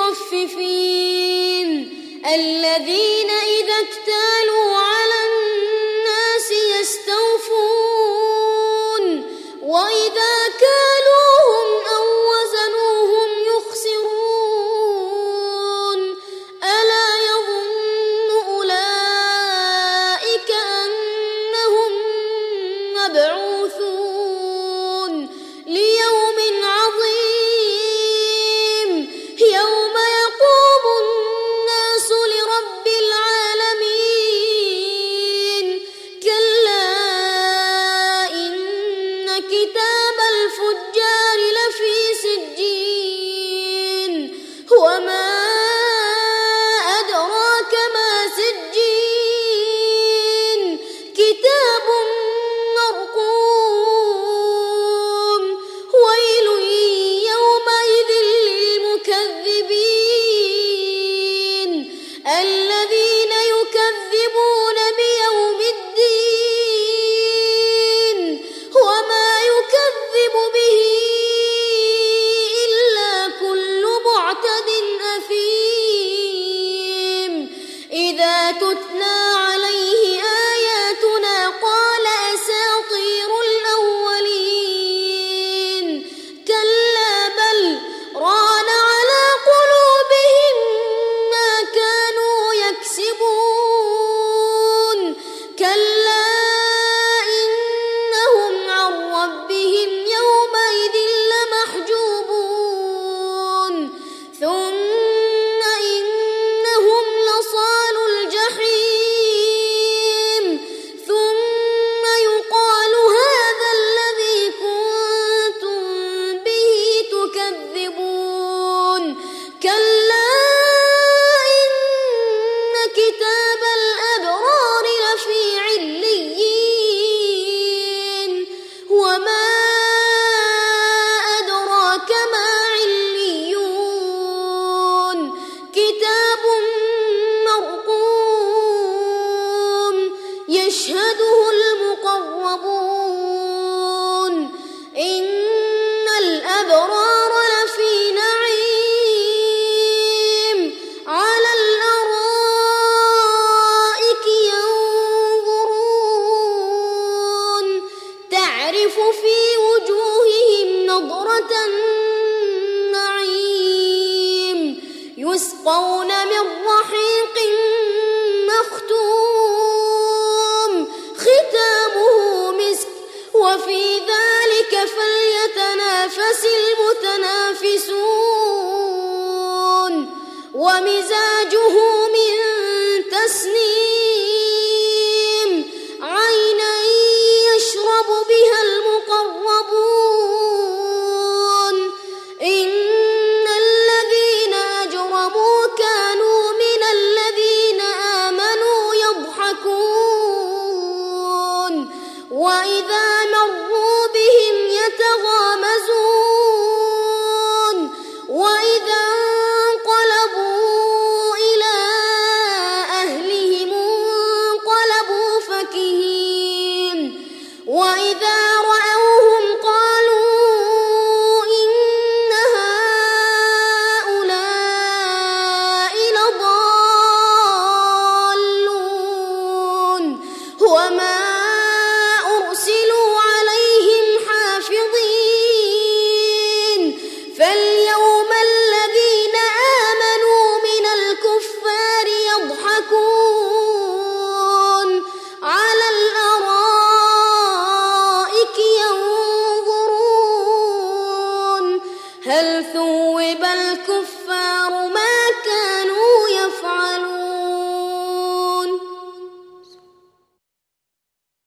المطففين الذين إذا اكتالوا على الناس يستوفون وإذا كالوهم أو وزنوهم يخسرون ألا يظن أولئك أنهم مبعوثون ليوم عظيم يوم يقوم الناس لرب العالمين كلا إن كتاب الفجار لفي سجين وما أدراك ما سجين كتاب مرقوم ويل يومئذ للمكذبين الذين يكذبون بيوم الدين وما يكذب به إلا كل معتد أثيم إذا تتلى عليه آياتنا قال أساطير الأولين كلا بل ران على قلوبهم ما كانوا يكسبون كلا إنهم عن ربهم يومئذ لمحجوبون ثم إنهم لصالوا الجحيم ثم يقال هذا الذي كنتم به تكذبون كلا إن كتاب الأبرار لفي عليين وما أدراك ما عليون كتاب مرقوم يشهده المقربون إن الأبرار لفي نعيم على الأرائك ينظرون تعرف في وجوههم نضرة النعيم يسقون من رحيق مختوم ختامه مسك وفي ذلك فليتنافس المتنافسون ومزاجه من تسنيم عينا يشرب بها المقربون إن الذين أجرموا كانوا من الذين آمنوا يضحكون وإذا مروا بهم يتغامزون وإذا انقلبوا إلى أهلهم انقلبوا فكهين وإذا رأوهم قالوا إن هؤلاء لضالون وما أرسلوا عليهم حافظين فاليوم الذين آمنوا من الكفار يضحكون على الأرائك ينظرون هل ثوب الكفار